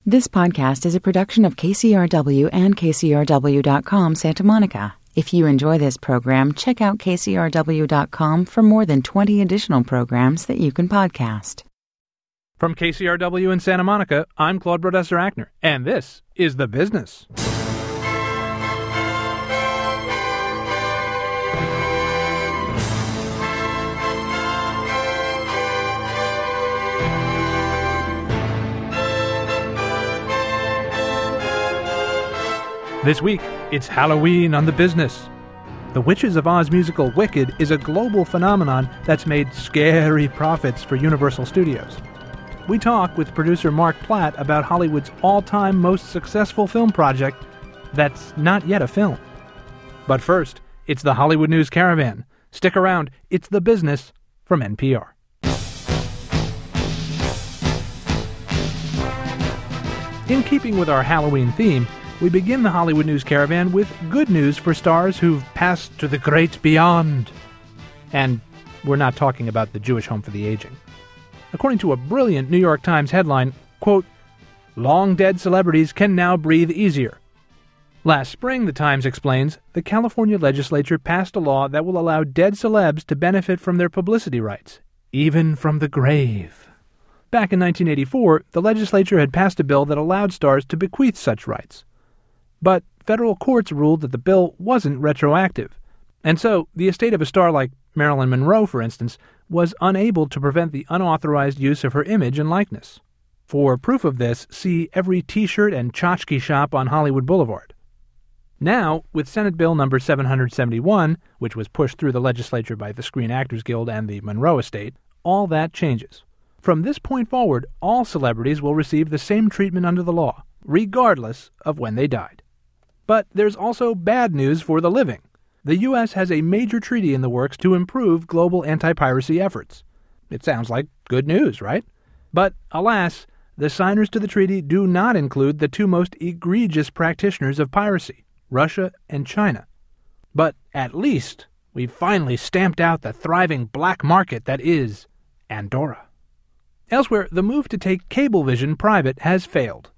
This podcast is a production of KCRW and KCRW.com Santa Monica. If you enjoy this program, check out KCRW.com for more than 20 additional programs that you can podcast. From KCRW in Santa Monica, I'm Claude Brodesser-Achner, and this is The Business. This week, it's Halloween on The Business. The Witches of Oz musical Wicked is a global phenomenon that's made scary profits for Universal Studios. We talk with producer Mark Platt about Hollywood's all-time most successful film project that's not yet a film. But first, it's the Hollywood News Caravan. Stick around, it's The Business from NPR. In keeping with our Halloween theme, we begin the Hollywood News Caravan with good news for stars who've passed to the great beyond. And we're not talking about the Jewish Home for the Aging. According to a brilliant New York Times headline, quote, "Long-dead celebrities can now breathe easier." Last spring, the Times explains, the California legislature passed a law that will allow dead celebs to benefit from their publicity rights, even from the grave. Back in 1984, the legislature had passed a bill that allowed stars to bequeath such rights. But federal courts ruled that the bill wasn't retroactive, and so the estate of a star like Marilyn Monroe, for instance, was unable to prevent the unauthorized use of her image and likeness. For proof of this, see every T-shirt and tchotchke shop on Hollywood Boulevard. Now, with Senate Bill number 771, which was pushed through the legislature by the Screen Actors Guild and the Monroe estate, all that changes. From this point forward, all celebrities will receive the same treatment under the law, regardless of when they died. But there's also bad news for the living. The U.S. has a major treaty in the works to improve global anti-piracy efforts. It sounds like good news, right? But, alas, the signers to the treaty do not include the two most egregious practitioners of piracy, Russia and China. But at least we've finally stamped out the thriving black market that is Andorra. Elsewhere, the move to take Cablevision private has failed.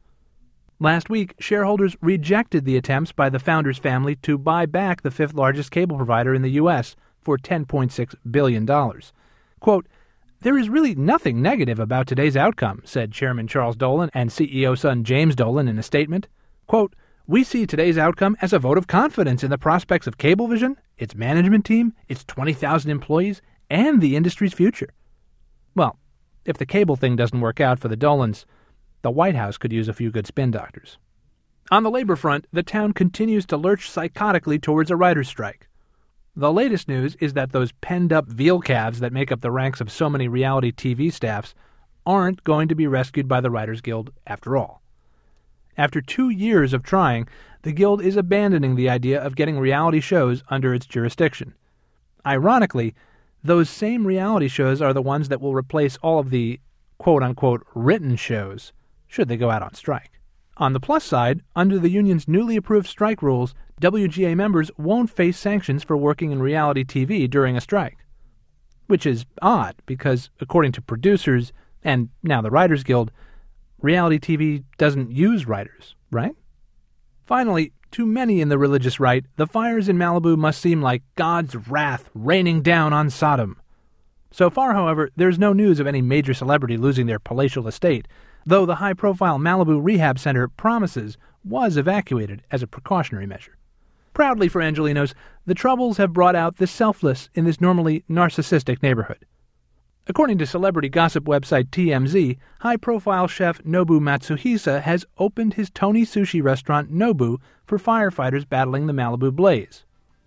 Last week, shareholders rejected the attempts by the founder's family to buy back the fifth largest cable provider in the U.S. for $10.6 billion. Quote, "There is really nothing negative about today's outcome," said Chairman Charles Dolan and CEO son James Dolan in a statement. Quote, "We see today's outcome as a vote of confidence in the prospects of Cablevision, its management team, its 20,000 employees, and the industry's future." Well, if the cable thing doesn't work out for the Dolans, the White House could use a few good spin doctors. On the labor front, the town continues to lurch psychotically towards a writer's strike. The latest news is that those penned-up veal calves that make up the ranks of so many reality TV staffs aren't going to be rescued by the Writers Guild after all. After 2 years of trying, the Guild is abandoning the idea of getting reality shows under its jurisdiction. Ironically, those same reality shows are the ones that will replace all of the quote-unquote written shows should they go out on strike. On the plus side, under the union's newly approved strike rules, WGA members won't face sanctions for working in reality TV during a strike. Which is odd, because according to producers, and now the Writers Guild, reality TV doesn't use writers, right? Finally, to many in the religious right, the fires in Malibu must seem like God's wrath raining down on Sodom. So far, however, there's no news of any major celebrity losing their palatial estate, though the high-profile Malibu Rehab Center Promises was evacuated as a precautionary measure. Proudly for Angelenos, the Troubles have brought out the selfless in this normally narcissistic neighborhood. According to celebrity gossip website TMZ, high-profile chef Nobu Matsuhisa has opened his Tony sushi restaurant Nobu for firefighters battling the Malibu blaze.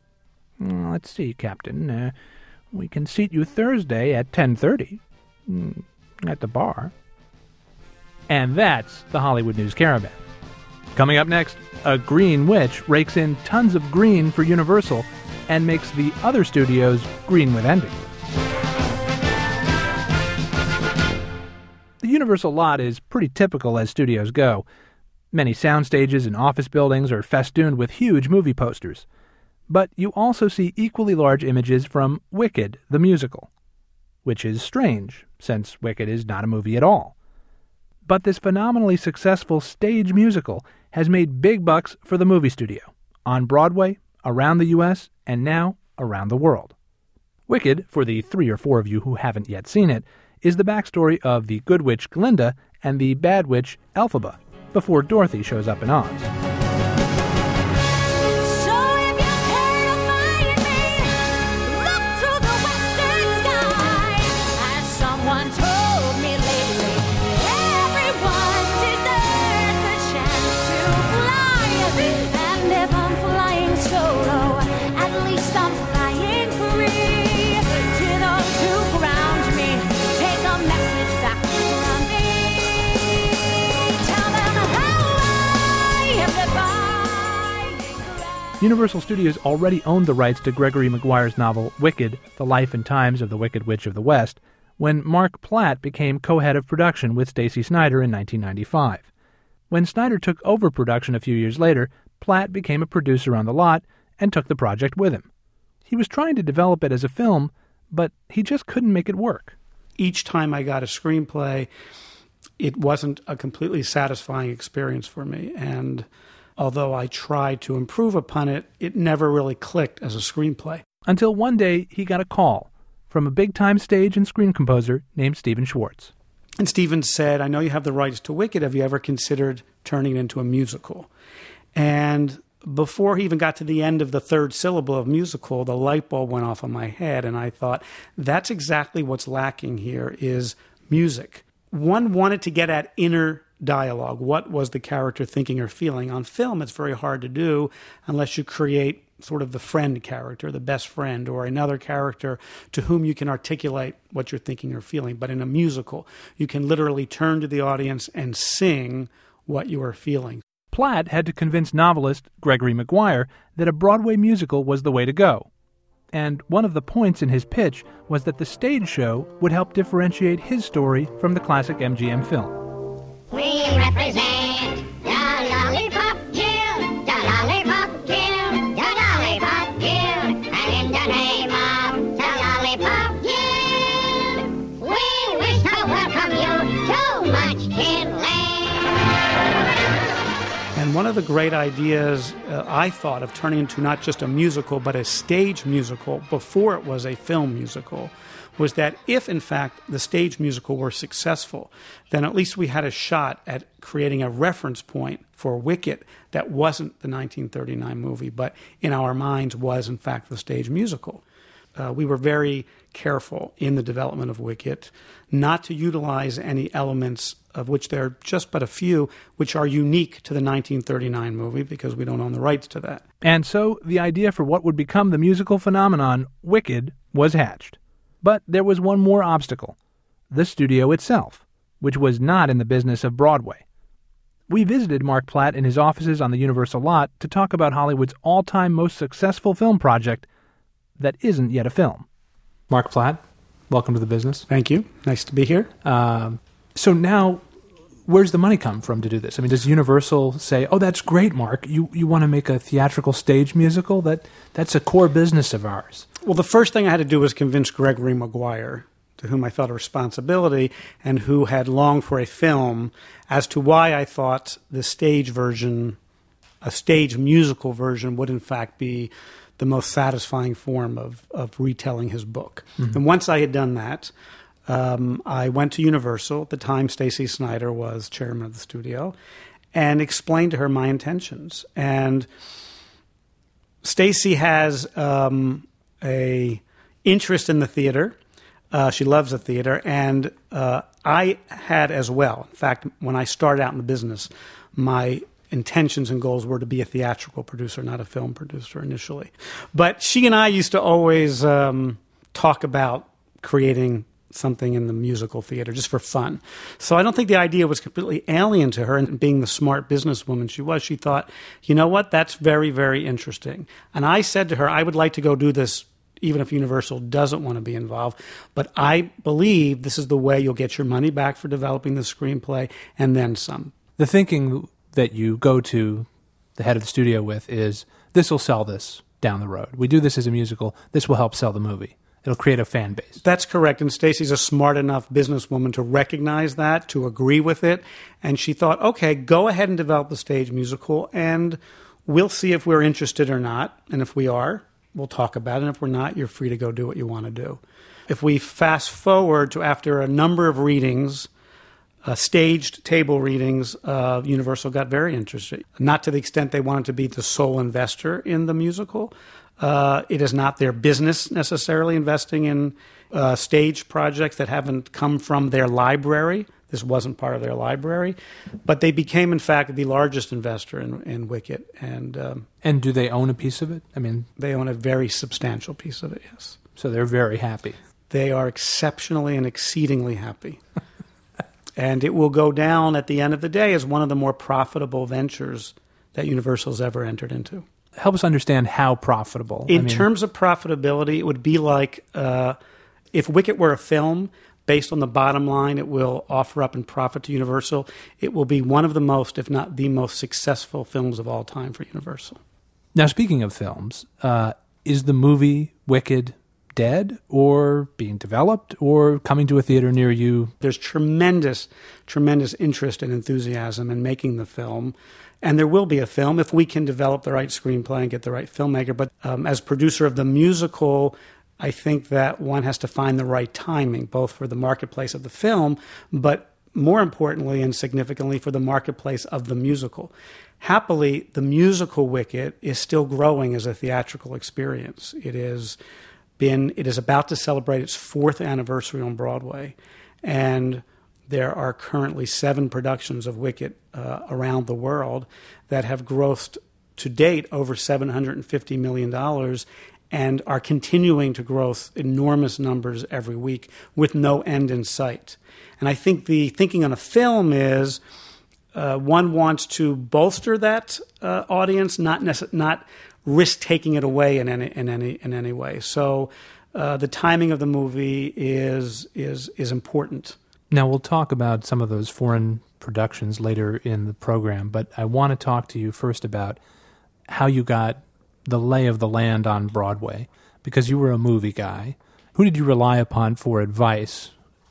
Let's see, Captain. We can seat you Thursday at 10:30 at the bar. And that's the Hollywood News Caravan. Coming up next, a green witch rakes in tons of green for Universal and makes the other studios green with envy. The Universal lot is pretty typical as studios go. Many sound stages and office buildings are festooned with huge movie posters. But you also see equally large images from Wicked, the musical. Which is strange, since Wicked is not a movie at all. But this phenomenally successful stage musical has made big bucks for the movie studio, on Broadway, around the U.S., and now around the world. Wicked, for the 3 or 4 of you who haven't yet seen it, is the backstory of the good witch Glinda and the bad witch Elphaba, before Dorothy shows up in Oz. Universal Studios already owned the rights to Gregory Maguire's novel Wicked, The Life and Times of the Wicked Witch of the West, when Mark Platt became co-head of production with Stacey Snider in 1995. When Snider took over production a few years later, Platt became a producer on the lot and took the project with him. He was trying to develop it as a film, but he just couldn't make it work. Each time I got a screenplay, it wasn't a completely satisfying experience for me, and although I tried to improve upon it, it never really clicked as a screenplay. Until one day he got a call from a big-time stage and screen composer named Stephen Schwartz. And Stephen said, I know you have the rights to Wicked. Have you ever considered turning it into a musical? And before he even got to the end of the third syllable of musical, the light bulb went off on my head, and I thought, that's exactly what's lacking here is music. One wanted to get at inner dialogue. What was the character thinking or feeling? On film, it's very hard to do unless you create sort of the friend character, the best friend, or another character to whom you can articulate what you're thinking or feeling. But in a musical, you can literally turn to the audience and sing what you are feeling. Platt had to convince novelist Gregory Maguire that a Broadway musical was the way to go. And one of the points in his pitch was that the stage show would help differentiate his story from the classic MGM film. We represent the Lollipop Guild, the Lollipop Guild, the Lollipop Guild, and in the name of the Lollipop Guild, we wish to welcome you to Munchkinland. And one of the great ideas I thought of turning into not just a musical, but a stage musical before it was a film musical, was that if, in fact, the stage musical were successful, then at least we had a shot at creating a reference point for Wicked that wasn't the 1939 movie, but in our minds was, in fact, the stage musical. We were very careful in the development of Wicked not to utilize any elements, of which there are just but a few, which are unique to the 1939 movie, because we don't own the rights to that. And so the idea for what would become the musical phenomenon Wicked was hatched. But there was one more obstacle, the studio itself, which was not in the business of Broadway. We visited Mark Platt in his offices on the Universal lot to talk about Hollywood's all-time most successful film project that isn't yet a film. Mark Platt, welcome to the business. Thank you. Nice to be here. So now, where's the money come from to do this? I mean, does Universal say, oh, that's great, Mark, you want to make a theatrical stage musical? That's a core business of ours. Well, the first thing I had to do was convince Gregory Maguire, to whom I felt a responsibility and who had longed for a film, as to why I thought the stage version, a stage musical version, would in fact be the most satisfying form of retelling his book. Mm-hmm. And once I had done that, I went to Universal. At the time, Stacey Snider was chairman of the studio, and explained to her my intentions. And Stacey has a interest in the theater. She loves the theater, and I had as well. In fact, when I started out in the business, my intentions and goals were to be a theatrical producer, not a film producer initially. But she and I used to always talk about creating something in the musical theater just for fun. So I don't think the idea was completely alien to her, and being the smart businesswoman she was, she thought, you know what, that's very, very interesting. And I said to her, I would like to go do this even if Universal doesn't want to be involved, but I believe this is the way you'll get your money back for developing the screenplay and then some. The thinking that you go to the head of the studio with is, this will sell this down the road. We do this as a musical, this will help sell the movie. It'll create a fan base. That's correct. And Stacy's a smart enough businesswoman to recognize that, to agree with it. And she thought, okay, go ahead and develop the stage musical, and we'll see if we're interested or not. And if we are, we'll talk about it. And if we're not, you're free to go do what you want to do. If we fast forward to after a number of readings, staged table readings, Universal got very interested. Not to the extent they wanted to be the sole investor in the musical. It is not their business necessarily investing in stage projects that haven't come from their library. This wasn't part of their library. But they became, in fact, the largest investor in Wicked. And do they own a piece of it? I mean, they own a very substantial piece of it, yes. So they're very happy. They are exceptionally and exceedingly happy. And it will go down at the end of the day as one of the more profitable ventures that Universal's ever entered into. Help us understand how profitable. In terms of profitability, it would be like if Wicked were a film, based on the bottom line it will offer up in profit to Universal, it will be one of the most, if not the most successful films of all time for Universal. Now, speaking of films, is the movie Wicked dead or being developed or coming to a theater near you? There's tremendous interest and enthusiasm in making the film. And there will be a film if we can develop the right screenplay and get the right filmmaker. But as producer of the musical, I think that one has to find the right timing, both for the marketplace of the film, but more importantly and significantly for the marketplace of the musical. Happily, the musical Wicked is still growing as a theatrical experience. It is about to celebrate its 4th anniversary on Broadway, and there are currently 7 productions of Wicked around the world that have grossed to date over $750 million and are continuing to gross enormous numbers every week with no end in sight. And I think the thinking on a film is one wants to bolster that audience, not risk taking it away in any way. So the timing of the movie is important. Now, we'll talk about some of those foreign productions later in the program, but I want to talk to you first about how you got the lay of the land on Broadway, because you were a movie guy. Who did you rely upon for advice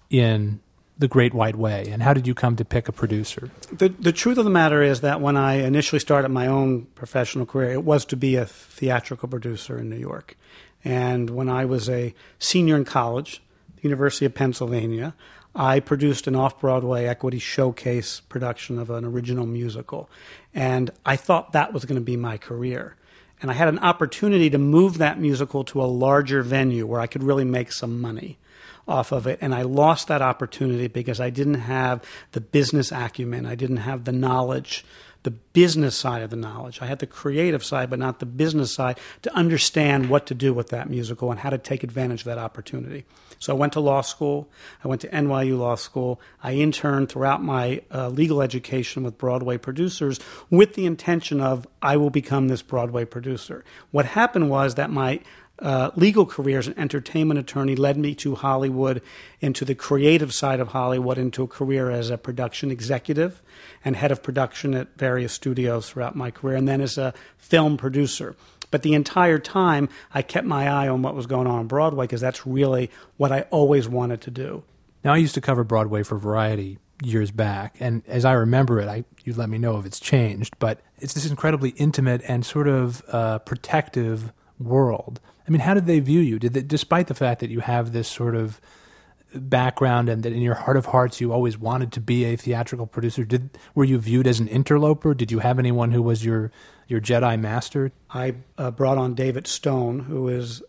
in The Great White Way, and how did you come to pick a producer? The truth of the matter is that when I initially started my own professional career, it was to be a theatrical producer in New York. And when I was a senior in college, the University of Pennsylvania, I produced an off-Broadway equity showcase production of an original musical. And I thought that was going to be my career. And I had an opportunity to move that musical to a larger venue where I could really make some money off of it. And I lost that opportunity because I didn't have the business acumen. I didn't have the knowledge, the business side of the knowledge. I had the creative side, but not the business side, to understand what to do with that musical and how to take advantage of that opportunity. So I went to law school. I went to NYU Law School. I interned throughout my legal education with Broadway producers with the intention of I will become this Broadway producer. What happened was that my legal career as an entertainment attorney led me to Hollywood, into the creative side of Hollywood, into a career as a production executive and head of production at various studios throughout my career, and then as a film producer. But the entire time, I kept my eye on what was going on Broadway, because that's really what I always wanted to do. Now, I used to cover Broadway for Variety years back, and as I remember it, you let me know if it's changed, but it's this incredibly intimate and sort of protective world. I mean, how did they view you? Despite the fact that you have this sort of background and that in your heart of hearts you always wanted to be a theatrical producer, were you viewed as an interloper? Did you have anyone who was your Jedi master? I brought on David Stone, who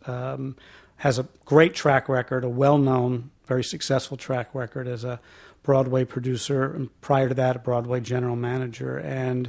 has a great track record, a well-known, very successful track record as a Broadway producer, and prior to that, a Broadway general manager. And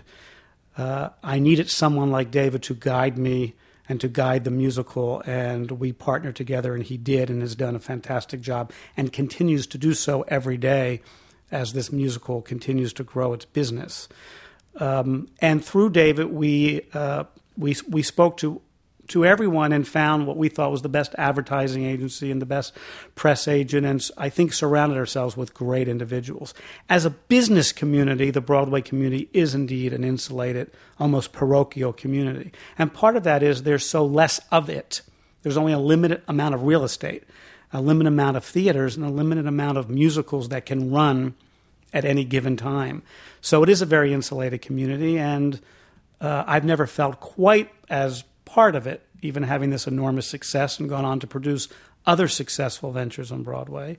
I needed someone like David to guide me and to guide the musical, and we partnered together, and he did and has done a fantastic job and continues to do so every day as this musical continues to grow its business. And through David, we spoke to everyone and found what we thought was the best advertising agency and the best press agent, and I think surrounded ourselves with great individuals. As a business community, the Broadway community is indeed an insulated, almost parochial community. And part of that is there's so less of it There's only a limited amount of real estate, a limited amount of theaters, and a limited amount of musicals that can run at any given time. So it is a very insulated community, and I've never felt quite as part of it, even having this enormous success and gone on to produce other successful ventures on Broadway,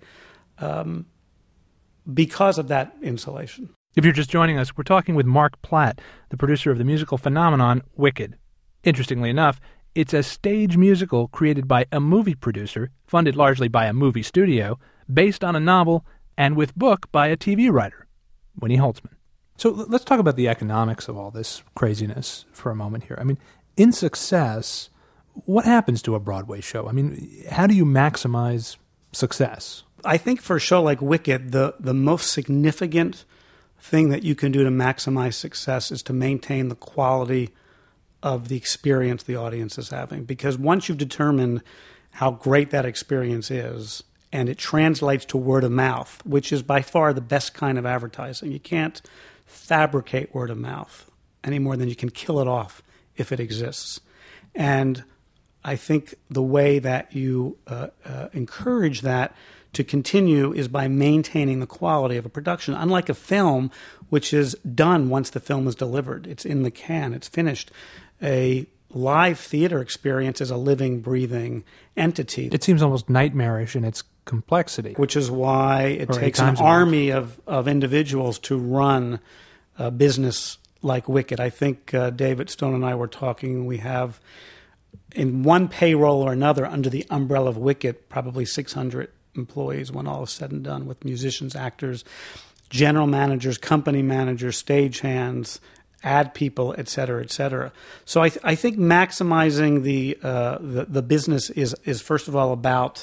because of that insulation. If you're just joining us, we're talking with Mark Platt, the producer of the musical phenomenon Wicked. Interestingly enough, it's a stage musical created by a movie producer, funded largely by a movie studio, based on a novel, and with book by a TV writer, Winnie Holzman. So let's talk about the economics of all this craziness for a moment here. I mean, in success, what happens to a Broadway show? I mean, how do you maximize success? I think for a show like Wicked, the most significant thing that you can do to maximize success is to maintain the quality of the experience the audience is having. Because once you've determined how great that experience is, and it translates to word of mouth, which is by far the best kind of advertising. You can't fabricate word of mouth any more than you can kill it off if it exists. And I think the way that you encourage that to continue is by maintaining the quality of a production. Unlike a film, which is done once the film is delivered. It's in the can. It's finished. A live theater experience is a living, breathing entity. It seems almost nightmarish in its complexity. Which is why it takes an army of individuals to run a business like Wicked. I think David Stone and I were talking. We have, in one payroll or another, under the umbrella of Wicked, probably 600 employees when all is said and done, with musicians, actors, general managers, company managers, stagehands, ad people, et cetera, et cetera. So I think maximizing the business is first of all about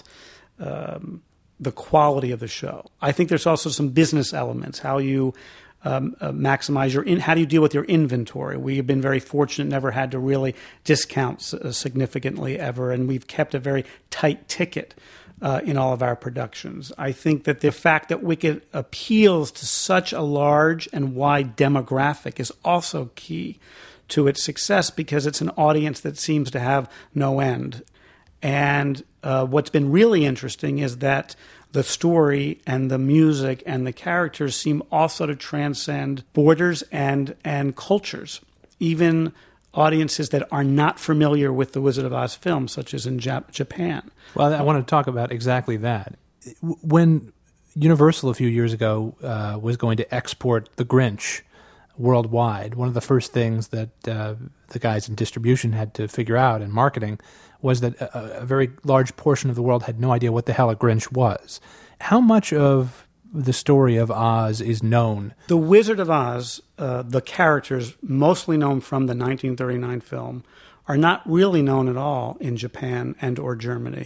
the quality of the show. I think there's also some business elements, how you maximize how do you deal with your inventory? We've been very fortunate, never had to really discount significantly ever, and we've kept a very tight ticket in all of our productions. I think that the fact that Wicked appeals to such a large and wide demographic is also key to its success, because it's an audience that seems to have no end. And what's been really interesting is that the story and the music and the characters seem also to transcend borders and cultures, even audiences that are not familiar with the Wizard of Oz film, such as in Japan. Well, I want to talk about exactly that. When Universal a few years ago was going to export The Grinch worldwide, one of the first things that the guys in distribution had to figure out, and marketing, was that a very large portion of the world had no idea what the hell a Grinch was. How much of the story of Oz is known? The Wizard of Oz, the characters mostly known from the 1939 film, are not really known at all in Japan and or Germany.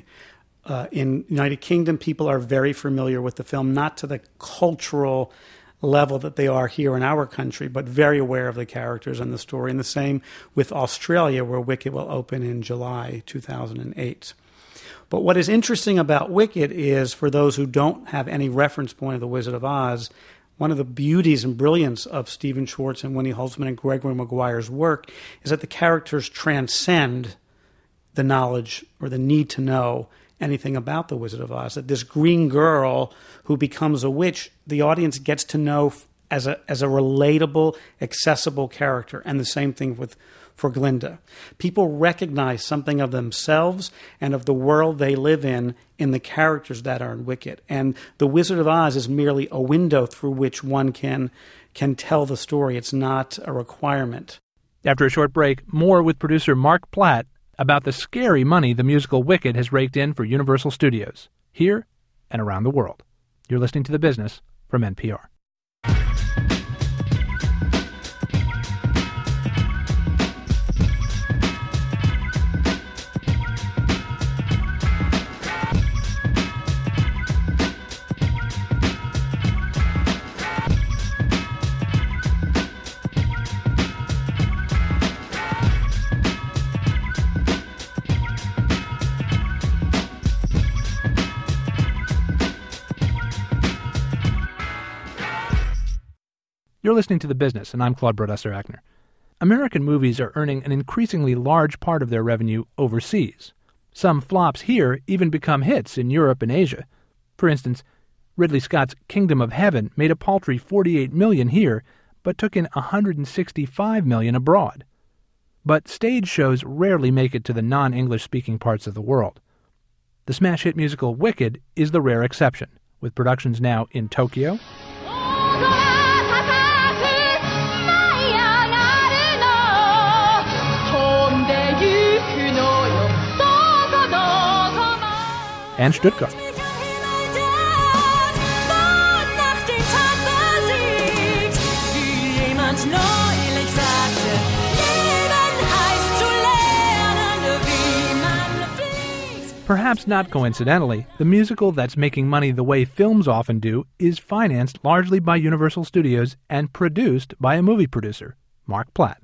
In United Kingdom, people are very familiar with the film, not to the cultural level that they are here in our country, but very aware of the characters and the story. And the same with Australia, where Wicked will open in July 2008. But what is interesting about Wicked is, for those who don't have any reference point of The Wizard of Oz, one of the beauties and brilliance of Stephen Schwartz and Winnie Holzman and Gregory Maguire's work is that the characters transcend the knowledge or the need to know anything about The Wizard of Oz. That this green girl who becomes a witch, the audience gets to know as a relatable, accessible character. And the same thing for Glinda. People recognize something of themselves and of the world they live in the characters that are in Wicked. And The Wizard of Oz is merely a window through which one can tell the story. It's not a requirement. After a short break, more with producer Mark Platt about the scary money the musical Wicked has raked in for Universal Studios, here and around the world. You're listening to The Business from NPR. You're listening to The Business, and I'm Claude Brodesser-Akner. American movies are earning an increasingly large part of their revenue overseas. Some flops here even become hits in Europe and Asia. For instance, Ridley Scott's Kingdom of Heaven made a paltry $48 million here, but took in $165 million abroad. But stage shows rarely make it to the non-English-speaking parts of the world. The smash hit musical Wicked is the rare exception, with productions now in Tokyo, and Stuttgart. Perhaps not coincidentally, the musical that's making money the way films often do is financed largely by Universal Studios and produced by a movie producer, Mark Platt.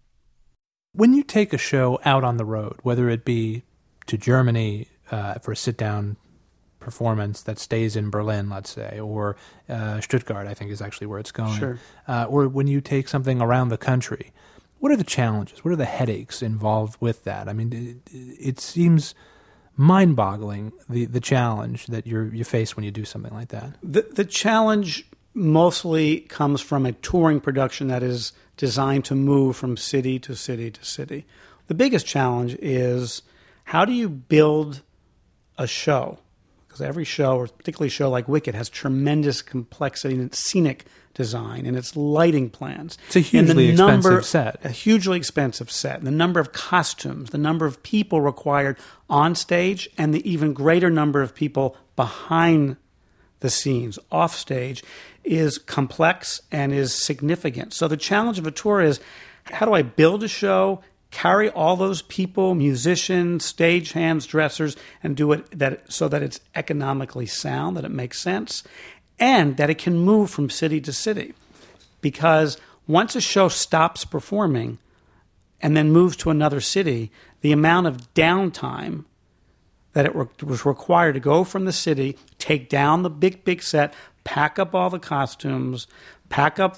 When you take a show out on the road, whether it be to Germany for a sit-down performance that stays in Berlin, let's say, or Stuttgart, I think is actually where it's going, Sure. Or when you take something around the country, what are the challenges? What are the headaches involved with that? I mean, it seems mind-boggling, the challenge that you face when you do something like that. The challenge mostly comes from a touring production that is designed to move from city to city to city. The biggest challenge is, how do you build a show? Because every show, or particularly a show like Wicked, has tremendous complexity in its scenic design and its lighting plans. It's a hugely expensive set. A hugely expensive set. And the number of costumes, the number of people required on stage, and the even greater number of people behind the scenes, off stage, is complex and is significant. So the challenge of a tour is, how do I build a show, carry all those people, musicians, stagehands, dressers, and do it so that it's economically sound, that it makes sense, and that it can move from city to city. Because once a show stops performing and then moves to another city, the amount of downtime that it was required to go from the city, take down the big set, pack up all the costumes, pack up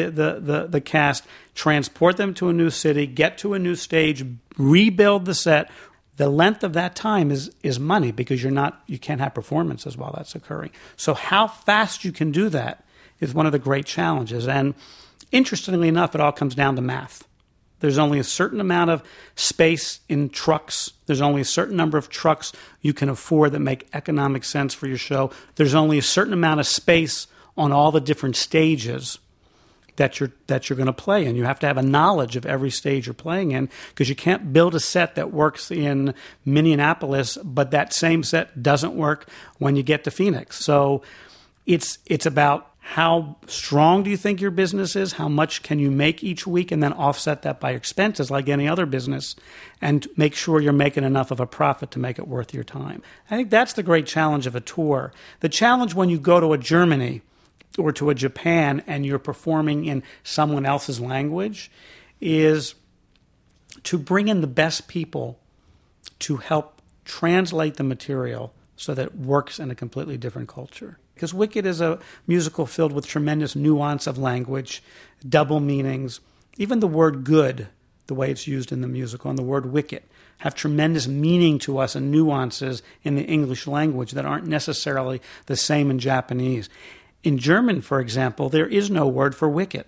the cast, transport them to a new city, get to a new stage, rebuild the set. The length of that time is money, because you can't have performances while that's occurring. So how fast you can do that is one of the great challenges. And interestingly enough, it all comes down to math. There's only a certain amount of space in trucks. There's only a certain number of trucks you can afford that make economic sense for your show. There's only a certain amount of space on all the different stages that you're going to play in. You have to have a knowledge of every stage you're playing in, because you can't build a set that works in Minneapolis, but that same set doesn't work when you get to Phoenix. So it's about, how strong do you think your business is? How much can you make each week? And then offset that by expenses like any other business, and make sure you're making enough of a profit to make it worth your time. I think that's the great challenge of a tour. The challenge when you go to a Germany or to a Japan and you're performing in someone else's language is to bring in the best people to help translate the material so that it works in a completely different culture. Because Wicked is a musical filled with tremendous nuance of language, double meanings. Even the word good, the way it's used in the musical, and the word wicked have tremendous meaning to us and nuances in the English language that aren't necessarily the same in Japanese. In German, for example, there is no word for wicked,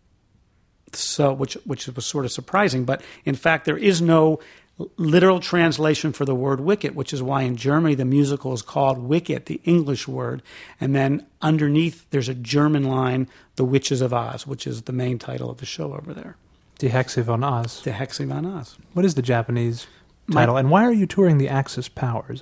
so which was sort of surprising. But in fact, there is no literal translation for the word wicked, which is why in Germany the musical is called Wicked, the English word, and then underneath there's a German line, The Witches of Oz, which is the main title of the show over there. Die Hexe von Oz. Die Hexe von Oz. What is the Japanese title, and why are you touring the Axis powers?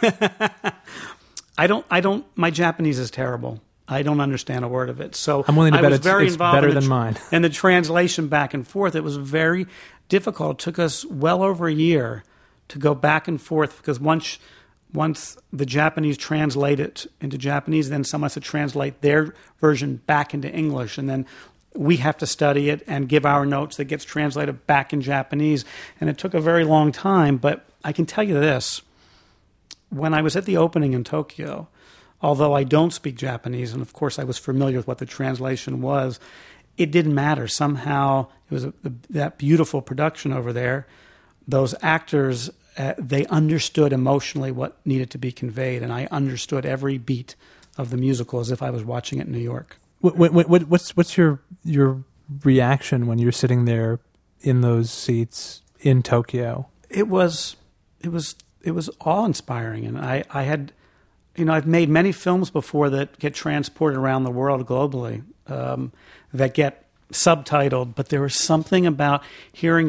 I don't. My Japanese is terrible. I don't understand a word of it. So I'm willing to bet it's better than mine. And the translation back and forth, it was very difficult. It took us well over a year to go back and forth, because once the Japanese translate it into Japanese, then someone has to translate their version back into English, and then we have to study it and give our notes that gets translated back in Japanese. And it took a very long time, but I can tell you this. When I was at the opening in Tokyo, although I don't speak Japanese, and of course I was familiar with what the translation was, it didn't matter. Somehow it was that beautiful production over there. Those actors they understood emotionally what needed to be conveyed, and I understood every beat of the musical as if I was watching it in New York. What's your reaction when you're sitting there in those seats in Tokyo? It was awe-inspiring, and I had, I've made many films before that get transported around the world globally, that get subtitled, but there was something about hearing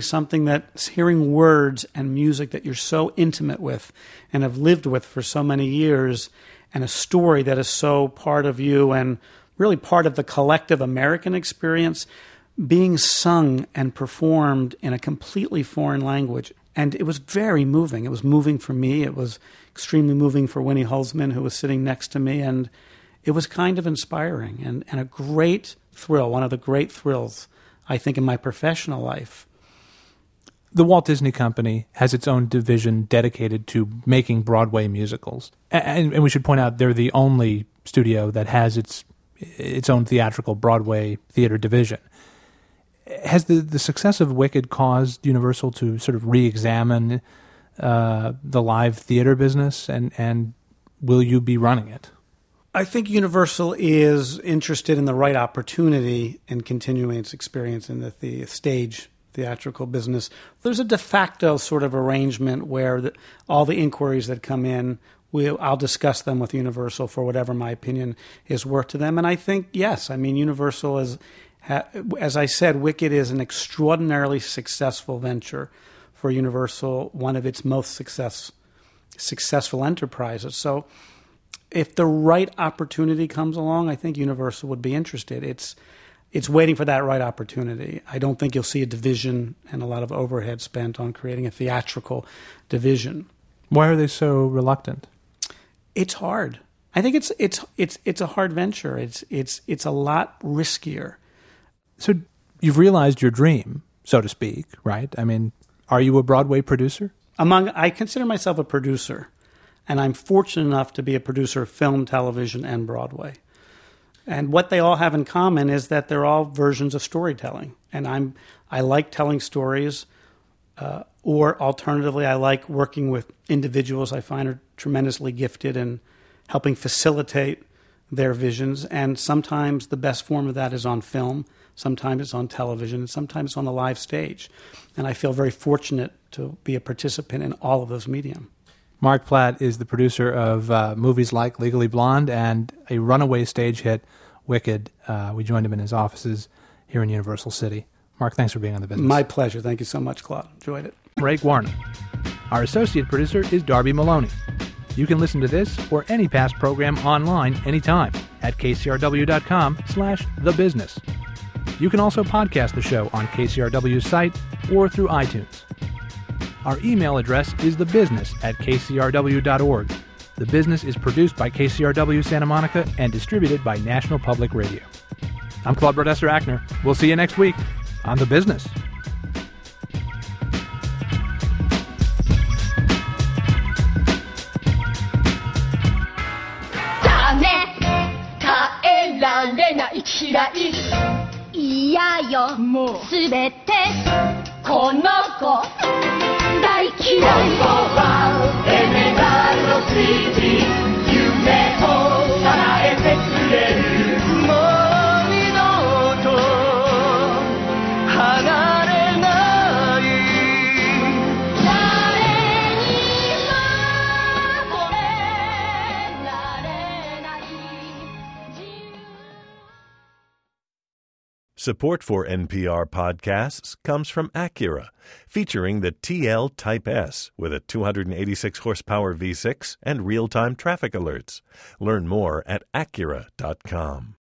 words and music that you're so intimate with and have lived with for so many years, and a story that is so part of you and really part of the collective American experience, being sung and performed in a completely foreign language. And it was very moving. It was moving for me. It was extremely moving for Winnie Holzman, who was sitting next to me. And it was kind of inspiring and a great thrill, one of the great thrills, I think, in my professional life. The Walt Disney Company has its own division dedicated to making Broadway musicals. And we should point out they're the only studio that has its own theatrical Broadway theater division. Has the success of Wicked caused Universal to sort of re-examine the live theater business, and will you be running it? I think Universal is interested in the right opportunity in continuing its experience in the stage theatrical business. There's a de facto sort of arrangement where all the inquiries that come in, I'll discuss them with Universal for whatever my opinion is worth to them. And I think, yes, Universal is, as I said, Wicked is an extraordinarily successful venture for Universal, one of its most successful enterprises. So if the right opportunity comes along, I think Universal would be interested. It's waiting for that right opportunity. I don't think you'll see a division and a lot of overhead spent on creating a theatrical division. Why are they so reluctant? It's hard. I think it's a hard venture. It's a lot riskier. So you've realized your dream, so to speak, right? Are you a Broadway producer? I consider myself a producer, and I'm fortunate enough to be a producer of film, television, and Broadway. And what they all have in common is that they're all versions of storytelling. And I like telling stories, or alternatively, I like working with individuals I find are tremendously gifted and helping facilitate their visions. And sometimes the best form of that is on film. Sometimes it's on television, and sometimes it's on the live stage. And I feel very fortunate to be a participant in all of those medium. Mark Platt is the producer of movies like Legally Blonde and a runaway stage hit, Wicked. We joined him in his offices here in Universal City. Mark, thanks for being on The Business. My pleasure. Thank you so much, Claude. Enjoyed it. Rake Warner. Our associate producer is Darby Maloney. You can listen to this or any past program online anytime at kcrw.com/thebusiness. You can also podcast the show on KCRW's site or through iTunes. Our email address is thebusiness@kcrw.org. The Business is produced by KCRW Santa Monica and distributed by National Public Radio. I'm Claude Brodesser-Achner. We'll see you next week on The Business. Support for NPR podcasts comes from Acura, featuring the TL Type S with a 286-horsepower V6 and real-time traffic alerts. Learn more at Acura.com.